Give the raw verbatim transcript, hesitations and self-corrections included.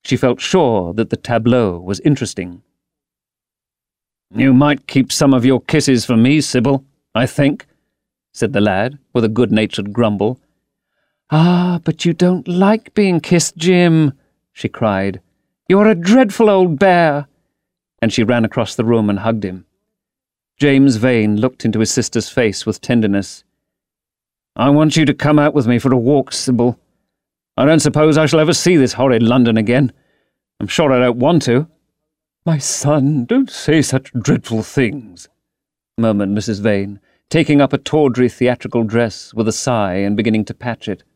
She felt sure that the tableau was interesting. "You might keep some of your kisses for me, Sybil, I think," said the lad, with a good-natured grumble. "Ah, but you don't like being kissed, Jim," she cried. "You're a dreadful old bear." And she ran across the room and hugged him. James Vane looked into his sister's face with tenderness. "I want you to come out with me for a walk, Sybil. I don't suppose I shall ever see this horrid London again. I'm sure I don't want to." "My son, don't say such dreadful things," murmured Missus Vane, taking up a tawdry theatrical dress with a sigh and beginning to patch it.